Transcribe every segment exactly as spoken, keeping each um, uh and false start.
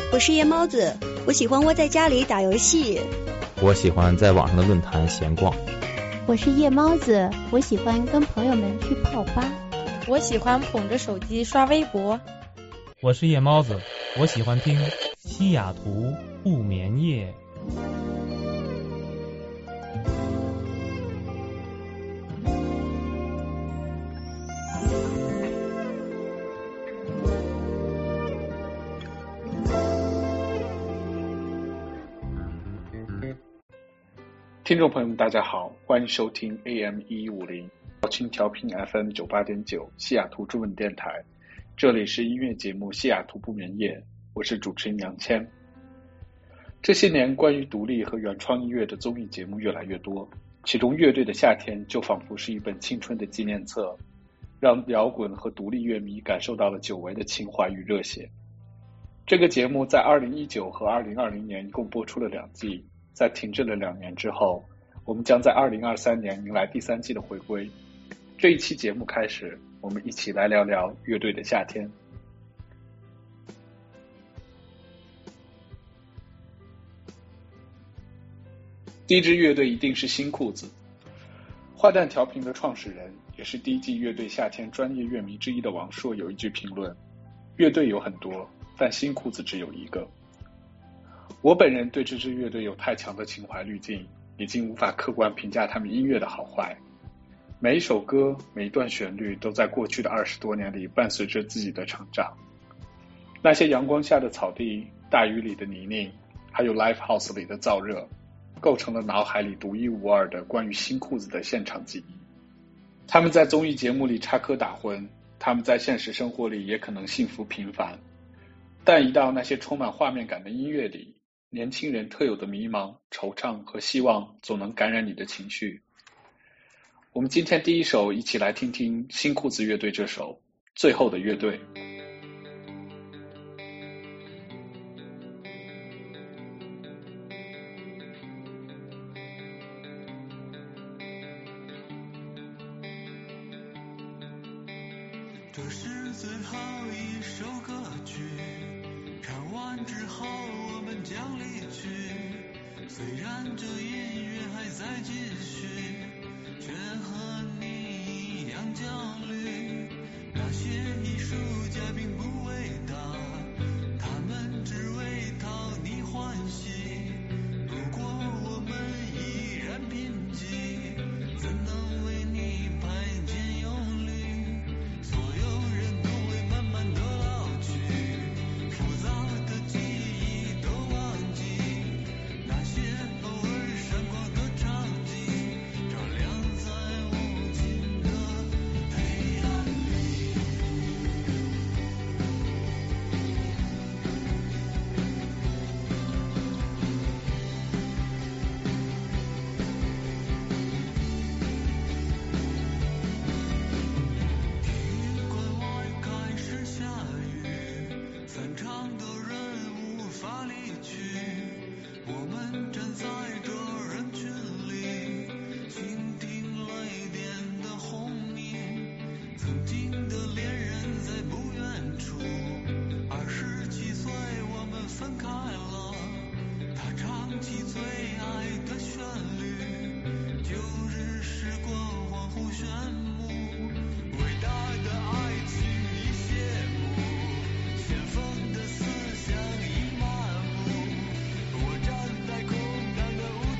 我是夜猫子，我喜欢窝在家里打游戏。 我喜欢在网上的论坛闲逛。 我是夜猫子，我喜欢跟朋友们去泡吧。 我喜欢捧着手机刷微博。 我是夜猫子，我喜欢听西雅图不眠夜。 听众朋友们大家好，欢迎收听 A M 一五零 高清调频 F M 九八点九 西雅图中文电台，这里是音乐节目西雅图不眠夜，我是主持人杨谦。这些年关于独立和原创音乐的综艺节目越来越多，其中乐队的夏天就仿佛是一本青春的纪念册，让摇滚和独立乐迷感受到了久违的情怀与热血。这个节目在二零一九和二零二零年一共播出了两季，在停滞了两年之后，我们将在二零二三年迎来第三季的回归。这一期节目开始，我们一起来聊聊乐队的夏天。第一支乐队一定是新裤子。坏蛋调频的创始人，也是第一季乐队夏天专业乐迷之一的王朔有一句评论：乐队有很多，但新裤子只有一个。我本人对这支乐队有太强的情怀滤镜，已经无法客观评价他们音乐的好坏。每一首歌，每一段旋律都在过去的二十多年里伴随着自己的成长。那些阳光下的草地，大雨里的泥泞，还有 Live House 里的燥热，构成了脑海里独一无二的关于新裤子的现场记忆。他们在综艺节目里插科打诨，他们在现实生活里也可能幸福平凡，但一到那些充满画面感的音乐里，年轻人特有的迷茫、惆怅和希望总能感染你的情绪。我们今天第一首一起来听听新裤子乐队这首《最后的乐队》。 这是最后一首歌曲，唱完之后我们将离去，虽然这音乐还在继续，却和你一样焦虑。那些艺术家并不伟大，他们只为讨你欢喜，如果我们依然贫瘠，怎能为你排遣忧虑。所有人都会慢慢的老去，复杂的记忆都忘记，那些偶尔闪光的场景，照亮在无尽的黑暗里。体育馆外开始下雨，散场的人无法离去，我们站在这人群里，倾听泪点的轰鸣，曾经的恋人在不远处，二十七岁我们分开了，他唱起最爱的旋律，旧日时光恍惚炫目，伟大的爱情已谢幕，先锋的思想已麻木，我站在空荡的舞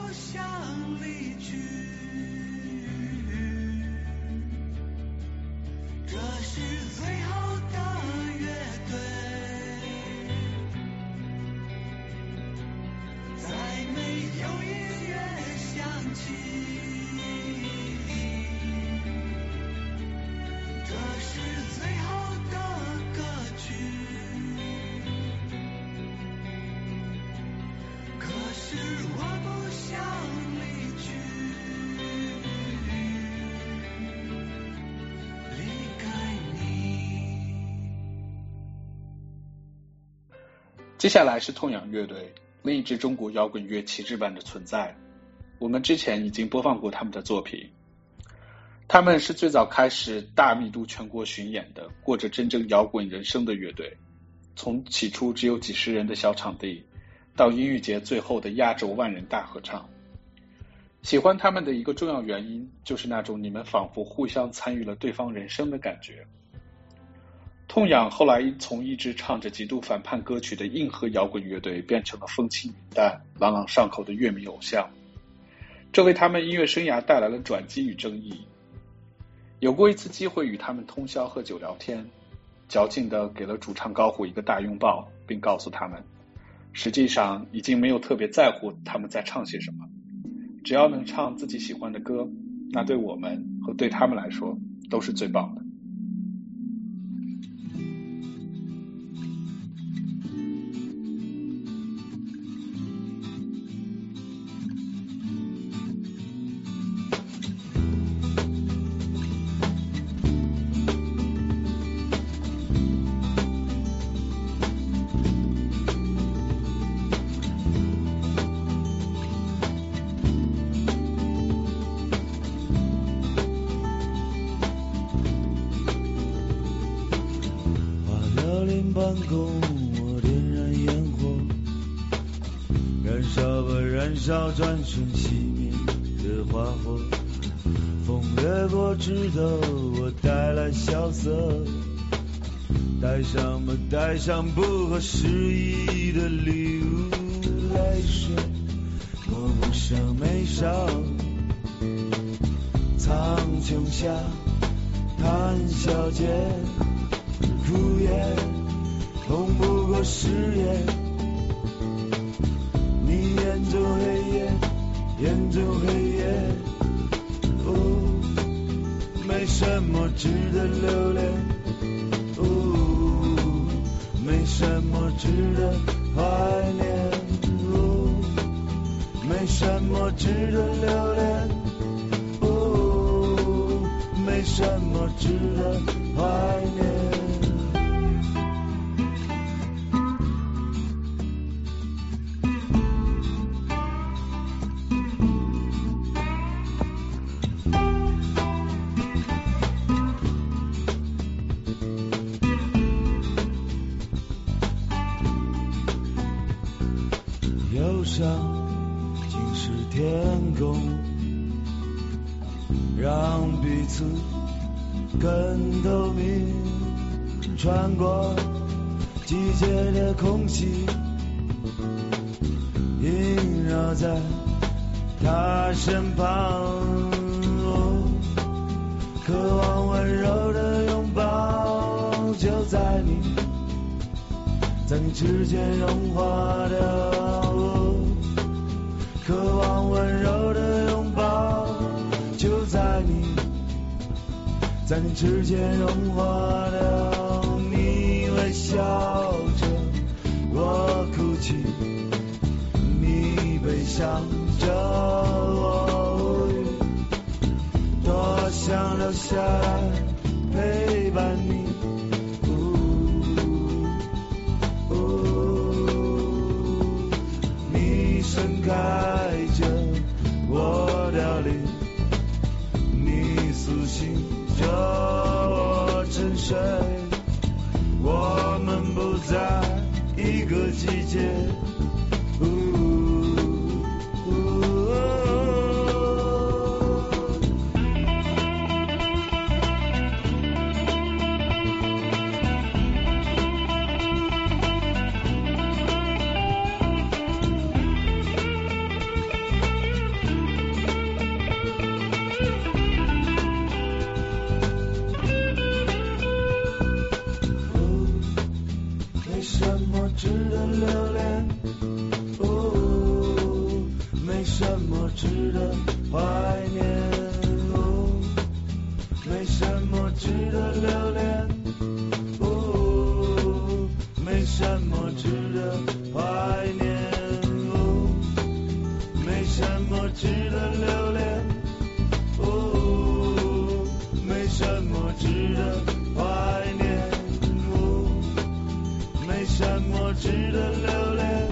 想离去。这是最好的乐队，再没有音乐响起。这是最好的歌曲，可是我不想离去，离开你。 接下来是痛仰乐队，另一支中国摇滚乐旗帜般的存在。我们之前已经播放过他们的作品。他们是最早开始大密度全国巡演的，过着真正摇滚人生的乐队。从起初只有几十人的小场地，到音乐节最后的压轴万人大合唱。喜欢他们的一个重要原因，就是那种你们仿佛互相参与了对方人生的感觉。痛仰后来从一支唱着极度反叛歌曲的硬核摇滚乐队，变成了风轻云淡、朗朗上口的乐迷偶像，这为他们音乐生涯带来了转机与争议。有过一次机会与他们通宵喝酒聊天，矫情地给了主唱高虎一个大拥抱，并告诉他们，实际上已经没有特别在乎他们在唱些什么，只要能唱自己喜欢的歌，那对我们和对他们来说都是最棒的。 办公，我点燃烟火，燃烧吧燃烧，转瞬熄灭的花火。风掠过枝头，我带来萧瑟，带上吧带上不合时宜的礼物。泪水抹不上眉梢，苍穹下谈笑间，枯叶痛不过誓言，你眼中黑夜，眼中黑夜，哦，没什么值得留恋，哦，没什么值得怀念，哦，没什么值得留恋，哦，没什么值得怀念。忧伤竟是天空，让彼此更透明，穿过季节的空气，萦绕在他身旁，哦，渴望温柔的拥抱，就在你在你指尖融化的，渴望温柔的拥抱，就在你在你指尖融化的，你微笑着，我哭泣，你悲伤着，我多想留下来陪伴你。盛开着我的脸，你苏醒着我沉睡，我们不在一个季节， 什么值得怀念，哦，没什么值得留恋，哦，没什么值得怀念，哦，没什么值得留恋，哦，没什么值得怀念，哦，没什么值得留恋，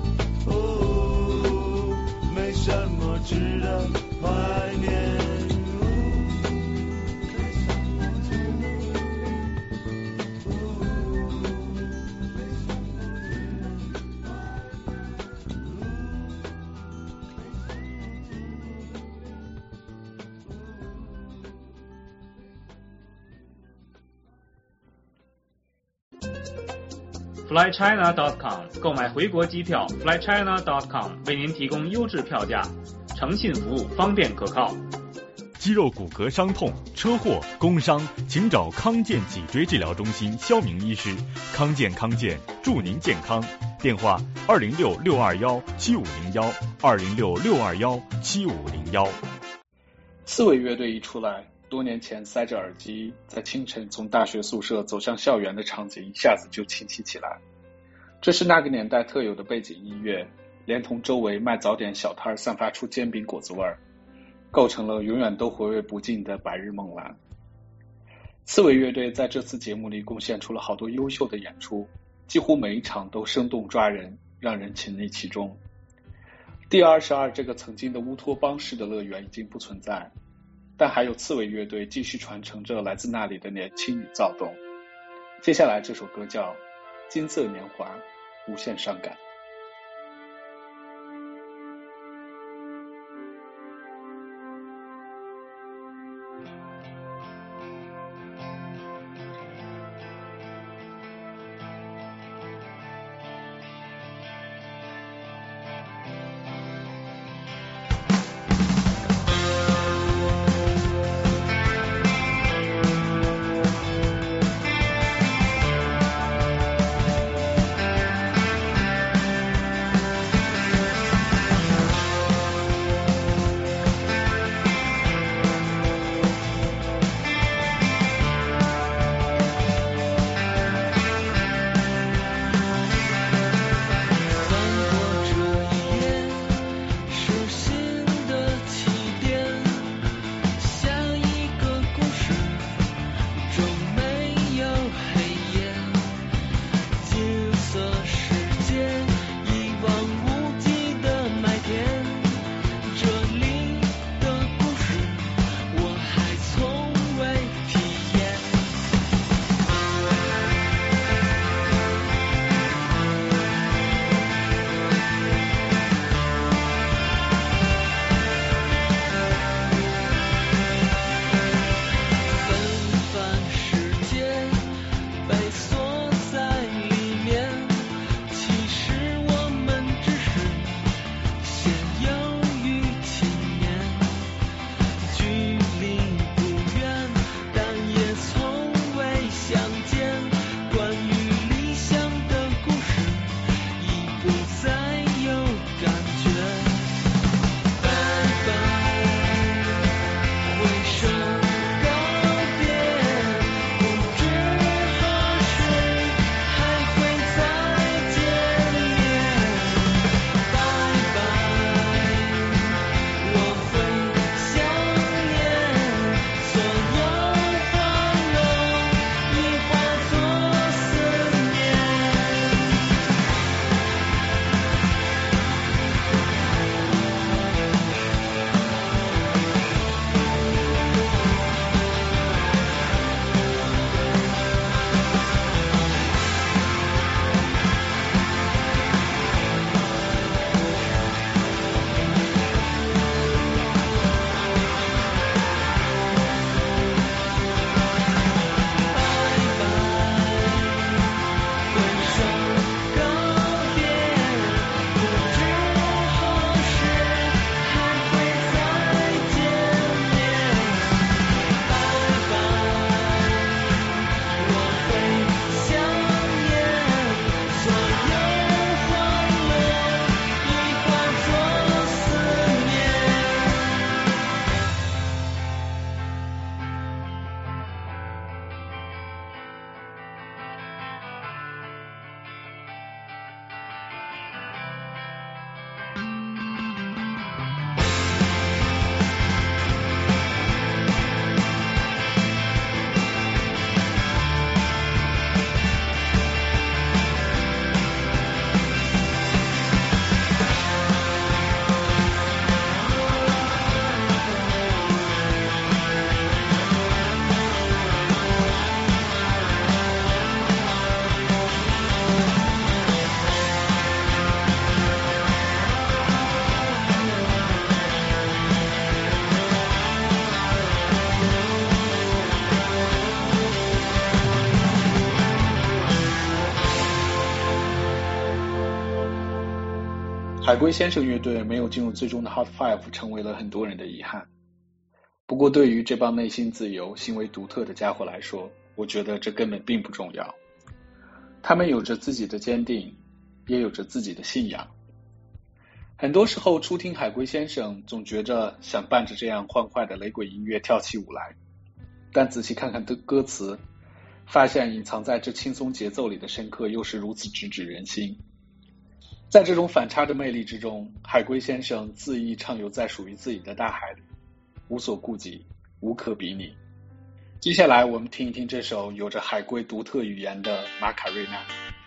哦，没什么值得怀念。 fly china dot com 购买回国机票 fly china dot com 为您提供优质票价，诚信服务，方便可靠。 肌肉骨骼伤痛、车祸、工伤，请找康健脊椎治疗中心肖明医师。康健康健，祝您健康。电话：二零六六二幺七五零幺，二零六六二幺七五零幺。 刺猬乐队一出来，多年前塞着耳机在清晨从大学宿舍走向校园的场景一下子就清晰起来。这是那个年代特有的背景音乐，连同周围卖早点小摊散发出煎饼果子味儿，构成了永远都回味不尽的白日梦蓝。刺猬乐队在这次节目里贡献出了好多优秀的演出，几乎每一场都生动抓人，让人沉溺其中。第二十二这个曾经的乌托邦式的乐园已经不存在，但还有刺猬乐队继续传承着来自那里的年轻与躁动。接下来这首歌叫《金色年华》，无限伤感。 海龟先生乐队没有进入最终的 Hot Five 成为了很多人的遗憾。不过对于这帮内心自由、行为独特的家伙来说，我觉得这根本并不重要。他们有着自己的坚定，也有着自己的信仰。很多时候初听海龟先生，总觉着想伴着这样欢快的雷鬼音乐跳起舞来，但仔细看看的歌词，发现隐藏在这轻松节奏里的深刻又是如此直指人心。在这种反差的魅力之中，海龟先生恣意畅游在属于自己的大海里，无所顾忌，无可比拟。接下来我们听一听这首有着海龟独特语言的玛卡瑞娜。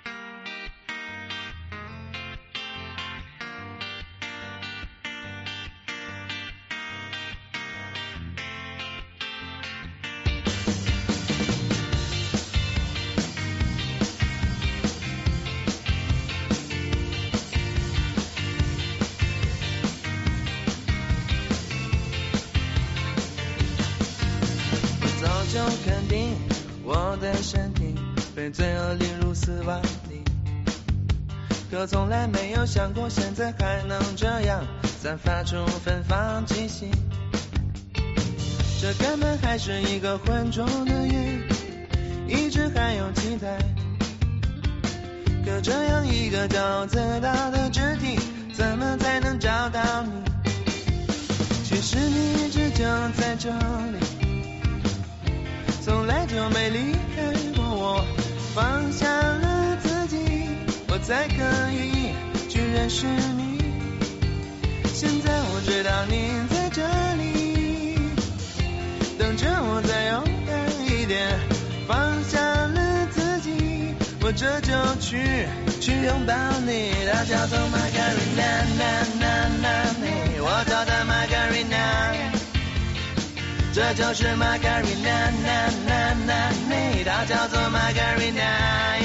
就肯定我的身体被罪恶淋入死亡里，可从来没有想过现在还能这样散发出芬芳气息。这根本还是一个浑浊的夜，一直还有期待，可这样一个骄傲自大的肢体，怎么才能找到你？其实你一直就在这里，从来就没离开过我，放下了自己，我才可以去认识你。现在我知道你在这里，等着我再勇敢一点，放下了自己，我这就去去拥抱你。它叫做 Margarina， 我叫它 Margarina，这就是 Margarina， 它叫做 Margarina。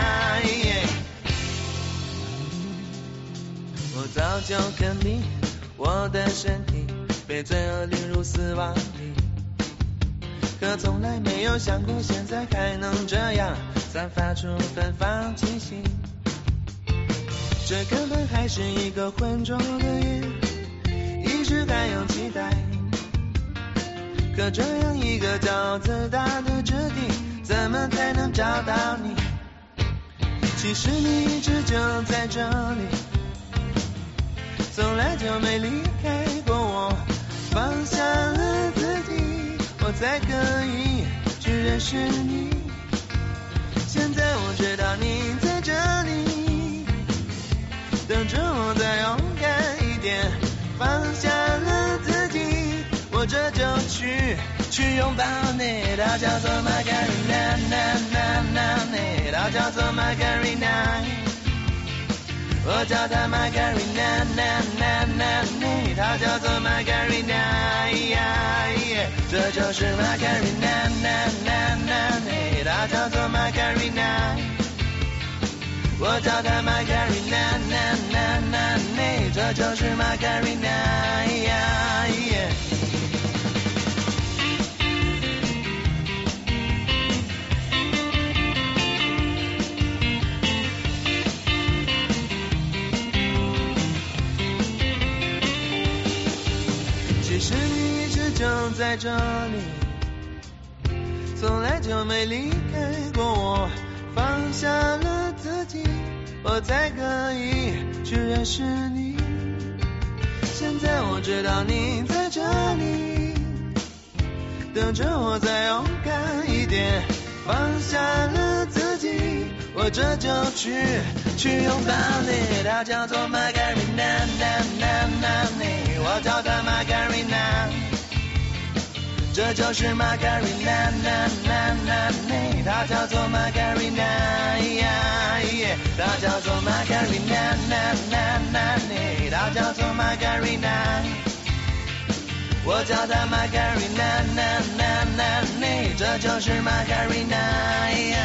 我早就肯定我的身体被罪恶淋入死亡里，可从来没有想过现在还能这样散发出芬芳气息。这根本还是一个浑浊的夜，一直还有期待，可这样一个骄傲自大的肢体，怎么才能找到你？其实你一直就在这里，从来就没离开过我，放下了自己，我才可以去认识你。现在我知道你在这里，等着我再勇敢一点，放下了自己，我这就去去拥抱你。它叫做 Margarina， 它叫做 Margarina， 我叫它 Margarina， 它叫做 Margarina， 这就是 Margarina， 它叫做 Margarina， 我叫它 Margarina， 这就是 Margarina。其实你一直就在这里，从来就没离开过我，放下了自己，我才可以去认识你。现在我知道你在这里，等着我再勇敢一点，放下了自己，我这就去去拥抱你。它叫做 Margarina， 我叫它 Margarina， 这就是 Margarina， 它叫做 Margarina， 它叫做 Margarina， 它叫做 Margarina， 我叫它 Margarina， 这就是 Margarina。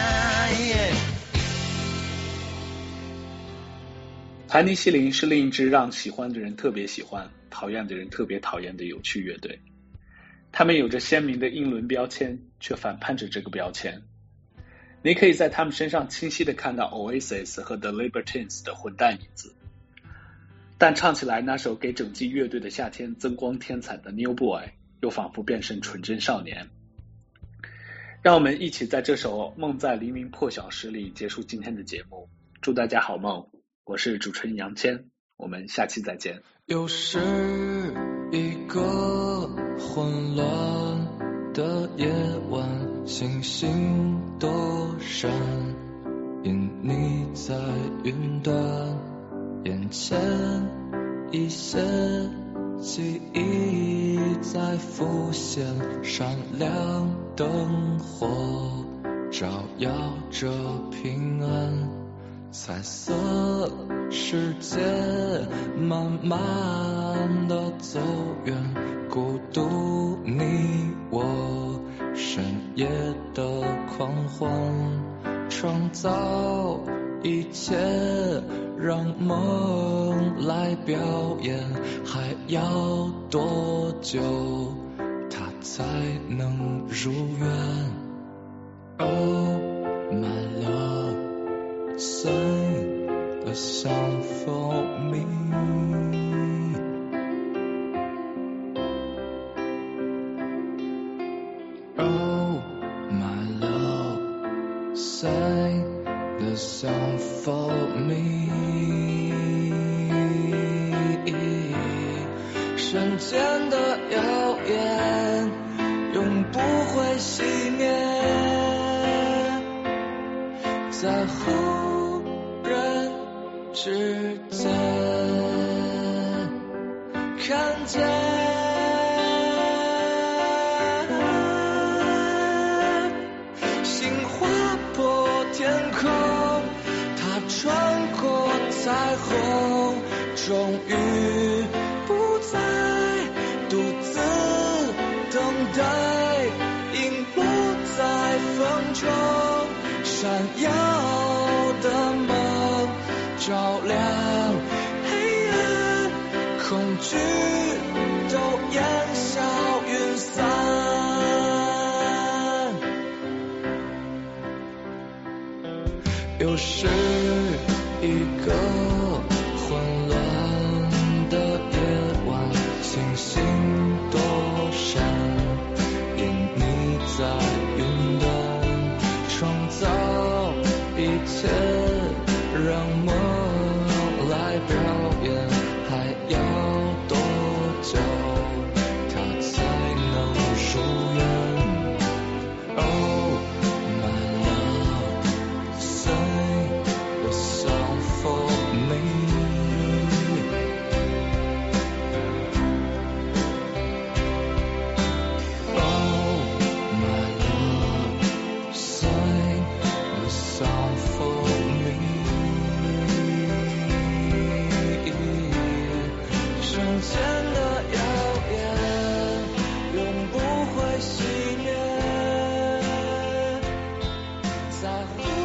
盘尼西林是另一支让喜欢的人特别喜欢，讨厌的人特别讨厌的有趣乐队。他们有着鲜明的英伦标签，却反叛着这个标签。你可以在他们身上清晰地看到 Oasis 和 The Libertines 的混蛋影子。 但唱起来那首给整季乐队的夏天增光添彩的 New Boy 又仿佛变身纯真少年。让我们一起在这首梦在黎明破晓时里结束今天的节目，祝大家好梦，我是主持人杨谦，我们下期再见。 又是一个混乱的夜晚，星星躲闪，因你在云端，眼前一些记忆在浮现，闪亮灯火照耀着平安，彩色世界慢慢地走远，孤独你我深夜的狂欢，创造一切让梦来表演，还要多久它才能如愿？ Oh my love, sing a song for me. Oh my love, sing the song for me. 瞬间的耀眼永不会熄灭，在后人之间看见星划破天空，它穿过彩虹，终于不再独自等待，影落在风中，闪耀的梦照亮黑暗，恐惧都烟消云散。又是一个混乱的夜晚，星星躲闪，因你在云端，创造一切让梦来表演，还要多久它才能如愿？ Oh my love, sing a song for me. Oh my love, sing a song for me. 瞬间的耀眼永不会熄灭，在乎